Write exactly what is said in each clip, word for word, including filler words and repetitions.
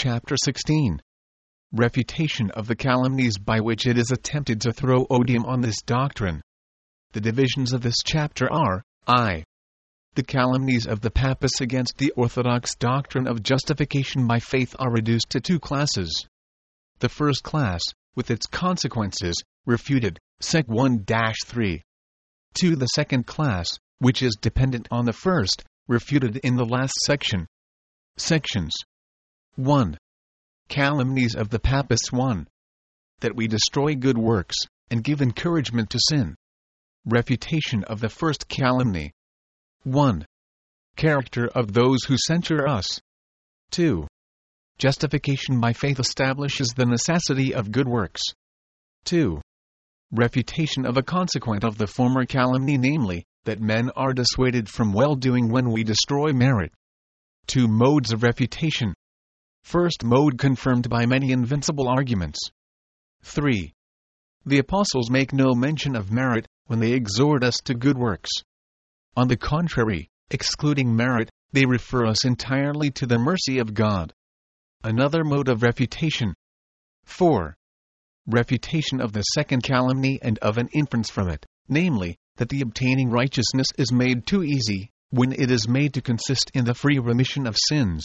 chapter sixteen. Refutation of the calumnies by which it is attempted to throw odium on this doctrine. The divisions of this chapter are, I. The calumnies of the Papists against the orthodox doctrine of justification by faith are reduced to two classes. The first class, with its consequences, refuted, Sec one dash three. two. The second class, which is dependent on the first, refuted in the last section. Sections. one. Calumnies of the Papists. one. That we destroy good works, and give encouragement to sin. Refutation of the first calumny. one. Character of those who censure us. two. Justification by faith establishes the necessity of good works. two. Refutation of a consequent of the former calumny, namely, that men are dissuaded from well-doing when we destroy merit. Two modes of refutation. First mode confirmed by many invincible arguments. three. The apostles make no mention of merit when they exhort us to good works. On the contrary, excluding merit, they refer us entirely to the mercy of God. Another mode of refutation. four. Refutation of the second calumny and of an inference from it, namely, that the obtaining righteousness is made too easy, when it is made to consist in the free remission of sins.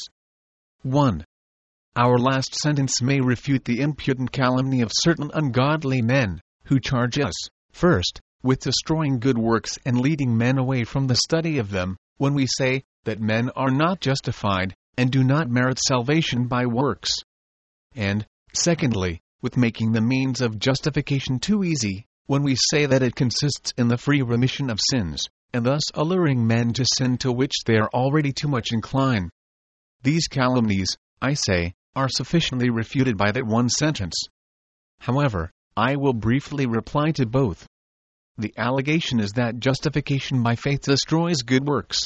one. Our last sentence may refute the impudent calumny of certain ungodly men, who charge us, first, with destroying good works and leading men away from the study of them, when we say that men are not justified, and do not merit salvation by works. And, secondly, with making the means of justification too easy, when we say that it consists in the free remission of sins, and thus alluring men to sin to which they are already too much inclined. These calumnies, I say, are sufficiently refuted by that one sentence. However, I will briefly reply to both. The allegation is that justification by faith destroys good works.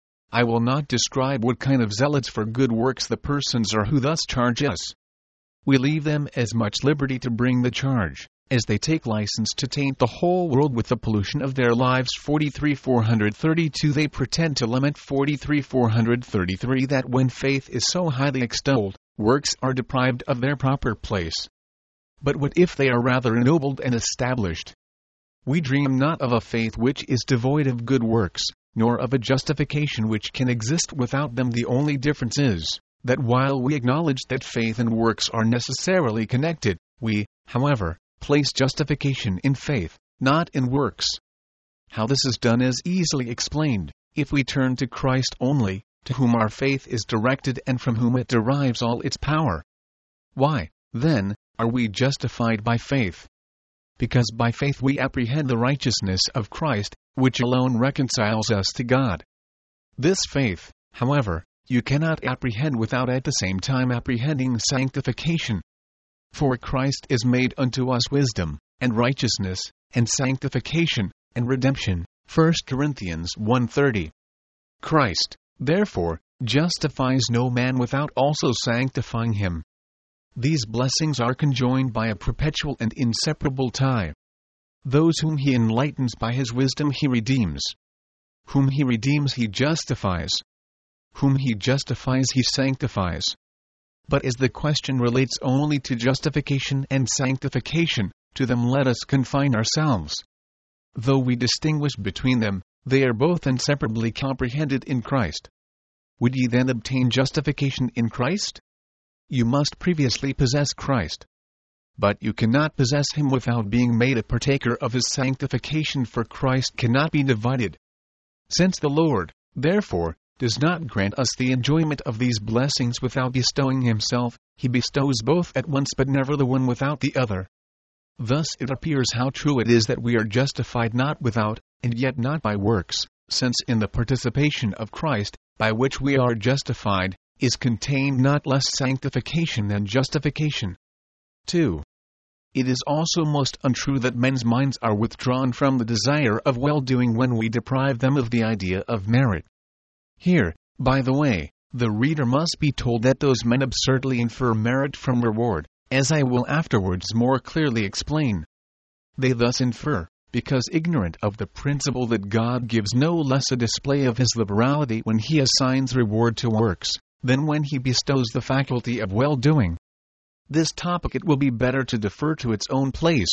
I will not describe what kind of zealots for good works the persons are who thus charge us. We leave them as much liberty to bring the charge, as they take license to taint the whole world with the pollution of their lives. forty-three four thirty-two They pretend to lament forty-three four thirty-three that when faith is so highly extolled, works are deprived of their proper place. But what if they are rather ennobled and established? We dream not of a faith which is devoid of good works, nor of a justification which can exist without them. The only difference is, that while we acknowledge that faith and works are necessarily connected, we, however, place justification in faith, not in works. How this is done is easily explained, if we turn to Christ only, to whom our faith is directed and from whom it derives all its power. Why, then, are we justified by faith? Because by faith we apprehend the righteousness of Christ, which alone reconciles us to God. This faith, however, you cannot apprehend without at the same time apprehending sanctification. For Christ is made unto us wisdom, and righteousness, and sanctification, and redemption. First Corinthians one thirty. Christ, therefore, justifies no man without also sanctifying him. These blessings are conjoined by a perpetual and inseparable tie. Those whom he enlightens by his wisdom he redeems. Whom he redeems he justifies. Whom he justifies he sanctifies. But as the question relates only to justification and sanctification, to them let us confine ourselves. Though we distinguish between them, they are both inseparably comprehended in Christ. Would ye then obtain justification in Christ? You must previously possess Christ. But you cannot possess him without being made a partaker of his sanctification, for Christ cannot be divided. Since the Lord, therefore, does not grant us the enjoyment of these blessings without bestowing himself, he bestows both at once but never the one without the other. Thus it appears how true it is that we are justified not without, and yet not by works, since in the participation of Christ, by which we are justified, is contained not less sanctification than justification. two. It is also most untrue that men's minds are withdrawn from the desire of well-doing when we deprive them of the idea of merit. Here, by the way, the reader must be told that those men absurdly infer merit from reward, as I will afterwards more clearly explain. They thus infer, because ignorant of the principle that God gives no less a display of his liberality when he assigns reward to works, than when he bestows the faculty of well-doing. This topic it will be better to defer to its own place.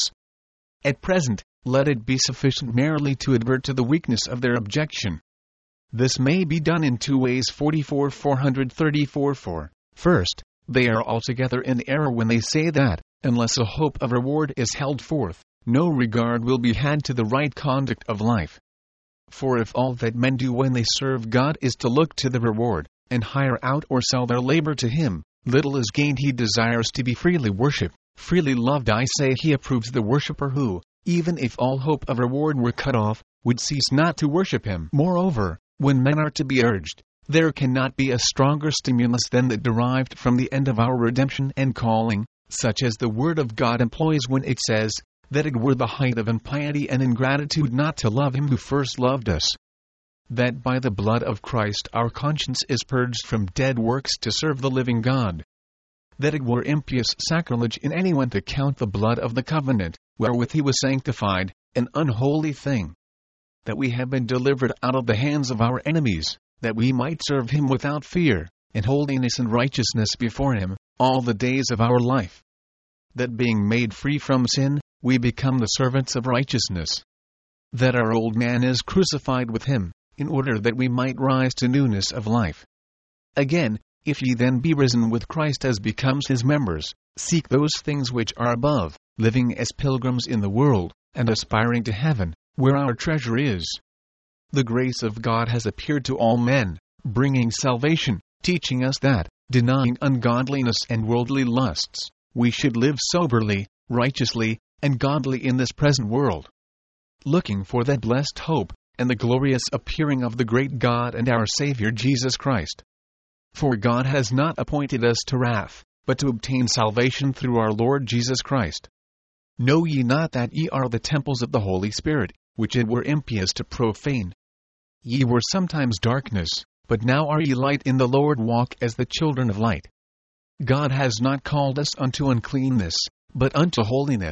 At present, let it be sufficient merely to advert to the weakness of their objection. This may be done in two ways. forty-four four thirty-four four. First, they are altogether in error when they say that, unless a hope of reward is held forth, no regard will be had to the right conduct of life. For if all that men do when they serve God is to look to the reward, and hire out or sell their labor to Him, little is gained. He desires to be freely worshipped, freely loved. I say He approves the worshipper who, even if all hope of reward were cut off, would cease not to worship Him. Moreover, when men are to be urged, there cannot be a stronger stimulus than that derived from the end of our redemption and calling, such as the Word of God employs when it says, that it were the height of impiety and ingratitude not to love Him who first loved us. That by the blood of Christ our conscience is purged from dead works to serve the living God. That it were impious sacrilege in anyone to count the blood of the covenant, wherewith He was sanctified, an unholy thing. That we have been delivered out of the hands of our enemies, that we might serve Him without fear, in holiness and righteousness before Him, all the days of our life. That being made free from sin, we become the servants of righteousness. That our old man is crucified with Him, in order that we might rise to newness of life. Again, if ye then be risen with Christ as becomes His members, seek those things which are above, living as pilgrims in the world, and aspiring to heaven, where our treasure is. The grace of God has appeared to all men, bringing salvation, teaching us that, denying ungodliness and worldly lusts, we should live soberly, righteously, and godly in this present world, looking for that blessed hope, and the glorious appearing of the great God and our Savior Jesus Christ. For God has not appointed us to wrath, but to obtain salvation through our Lord Jesus Christ. Know ye not that ye are the temples of the Holy Spirit, which it were impious to profane? Ye were sometimes darkness, but now are ye light in the Lord. Walk as the children of light. God has not called us unto uncleanness, but unto holiness.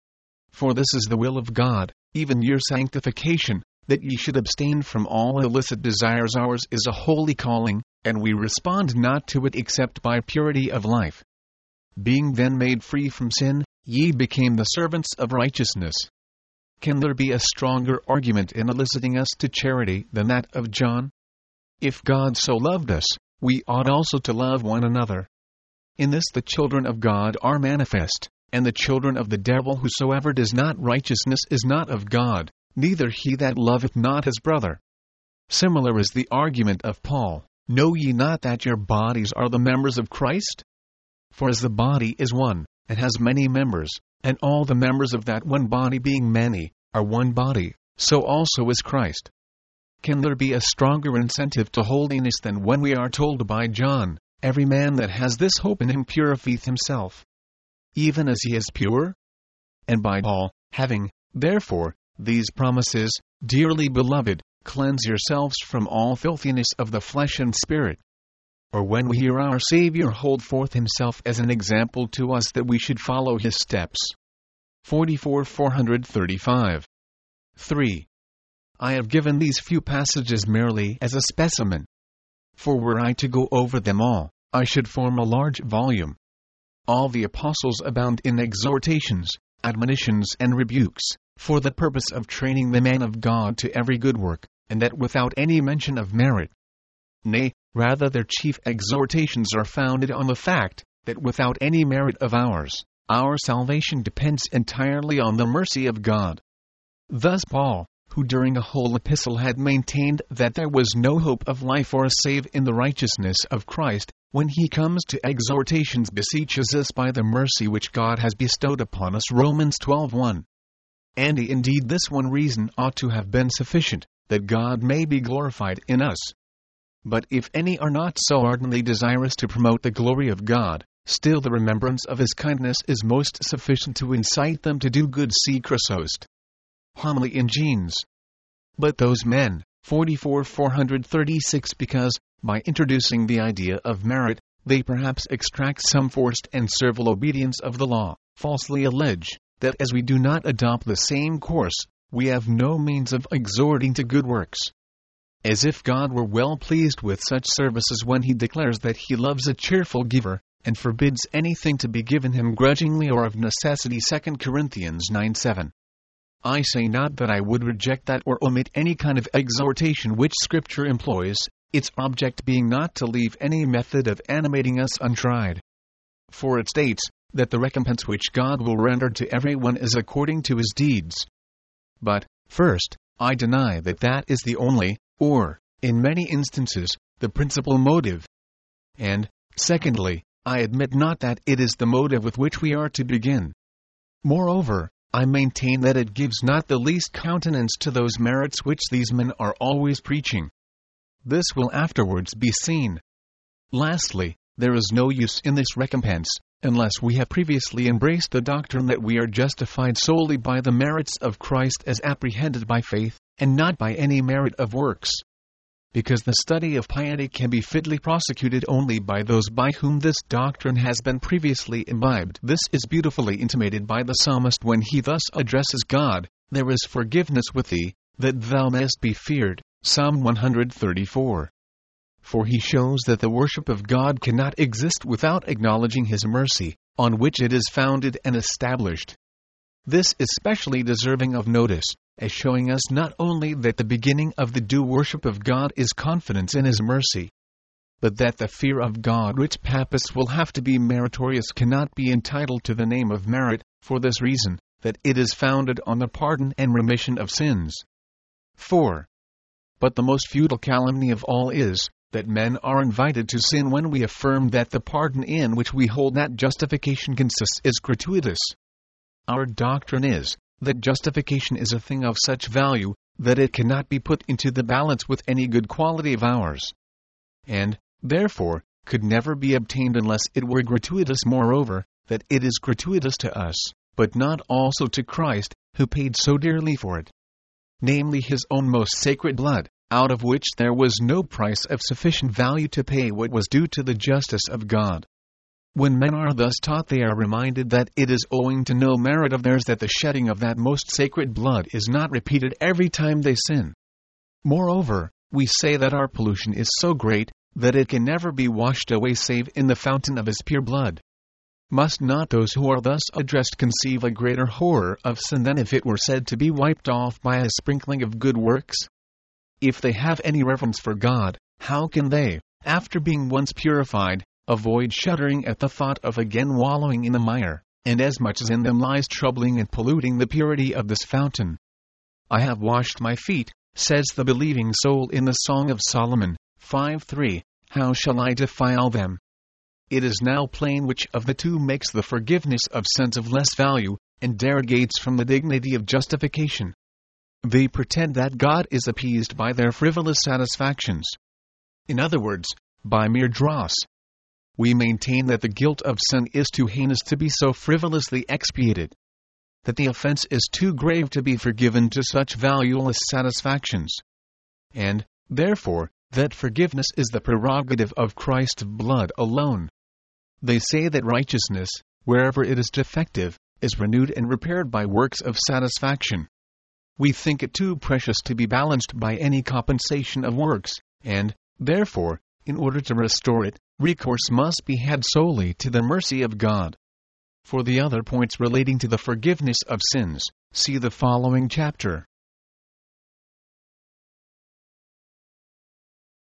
For this is the will of God, even your sanctification, that ye should abstain from all illicit desires. Ours is a holy calling, and we respond not to it except by purity of life. Being then made free from sin, ye became the servants of righteousness. Can there be a stronger argument in eliciting us to charity than that of John? If God so loved us, we ought also to love one another. In this the children of God are manifest, and the children of the devil. Whosoever does not righteousness is not of God, neither he that loveth not his brother. Similar is the argument of Paul, know ye not that your bodies are the members of Christ? For as the body is one, and has many members, and all the members of that one body being many, are one body, so also is Christ. Can there be a stronger incentive to holiness than when we are told by John, every man that has this hope in Him purifieth himself, even as he is pure? And by Paul, having, therefore, these promises, dearly beloved, cleanse yourselves from all filthiness of the flesh and spirit. Or when we hear our Savior hold forth Himself as an example to us that we should follow His steps. forty-four four thirty-five. three. I have given these few passages merely as a specimen. For were I to go over them all, I should form a large volume. All the apostles abound in exhortations, admonitions and rebukes, for the purpose of training the man of God to every good work, and that without any mention of merit. Nay, rather their chief exhortations are founded on the fact, that without any merit of ours, our salvation depends entirely on the mercy of God. Thus Paul, who during a whole epistle had maintained that there was no hope of life or a save in the righteousness of Christ, when he comes to exhortations beseeches us by the mercy which God has bestowed upon us. Romans twelve one. And indeed this one reason ought to have been sufficient, that God may be glorified in us. But if any are not so ardently desirous to promote the glory of God, still the remembrance of His kindness is most sufficient to incite them to do good. See Chrysost. Homily in Genes. But those men, forty-four four thirty-six, because, by introducing the idea of merit, they perhaps extract some forced and servile obedience of the law, falsely allege, that as we do not adopt the same course, we have no means of exhorting to good works. as if God were well pleased with such services when he declares that he loves a cheerful giver, and forbids anything to be given him grudgingly or of necessity. Second Corinthians nine seven. I say not that I would reject that or omit any kind of exhortation which Scripture employs, its object being not to leave any method of animating us untried. For it states, that the recompense which God will render to everyone is according to his deeds. But, first, I deny that that is the only, or, in many instances, the principal motive. And, secondly, I admit not that it is the motive with which we are to begin. Moreover, I maintain that it gives not the least countenance to those merits which these men are always preaching. This will afterwards be seen. Lastly, there is no use in this recompense, unless we have previously embraced the doctrine that we are justified solely by the merits of Christ as apprehended by faith, and not by any merit of works. Because the study of piety can be fitly prosecuted only by those by whom this doctrine has been previously imbibed. This is beautifully intimated by the psalmist when he thus addresses God, "There is forgiveness with thee, that thou mayest be feared." Psalm one thirty-four. For he shows that the worship of God cannot exist without acknowledging his mercy, on which it is founded and established. This is specially deserving of notice, as showing us not only that the beginning of the due worship of God is confidence in his mercy, but that the fear of God which papists will have to be meritorious cannot be entitled to the name of merit, for this reason, that it is founded on the pardon and remission of sins. four. But the most futile calumny of all is, that men are invited to sin when we affirm that the pardon in which we hold that justification consists is gratuitous. Our doctrine is, that justification is a thing of such value, that it cannot be put into the balance with any good quality of ours, and, therefore, could never be obtained unless it were gratuitous. Moreover, that it is gratuitous to us, but not also to Christ, who paid so dearly for it, namely his own most sacred blood, out of which there was no price of sufficient value to pay what was due to the justice of God. When men are thus taught, they are reminded that it is owing to no merit of theirs that the shedding of that most sacred blood is not repeated every time they sin. Moreover, we say that our pollution is so great, that it can never be washed away save in the fountain of his pure blood. Must not those who are thus addressed conceive a greater horror of sin than if it were said to be wiped off by a sprinkling of good works? If they have any reverence for God, how can they, after being once purified, avoid shuddering at the thought of again wallowing in the mire, and as much as in them lies troubling and polluting the purity of this fountain? I have washed my feet, says the believing soul in the Song of Solomon, five three, how shall I defile them? It is now plain which of the two makes the forgiveness of sins of less value, and derogates from the dignity of justification. They pretend that God is appeased by their frivolous satisfactions. In other words, by mere dross. We maintain that the guilt of sin is too heinous to be so frivolously expiated, that the offense is too grave to be forgiven to such valueless satisfactions, and, therefore, that forgiveness is the prerogative of Christ's blood alone. They say that righteousness, wherever it is defective, is renewed and repaired by works of satisfaction. We think it too precious to be balanced by any compensation of works, and, therefore, in order to restore it, recourse must be had solely to the mercy of God. For the other points relating to the forgiveness of sins, see the following chapter.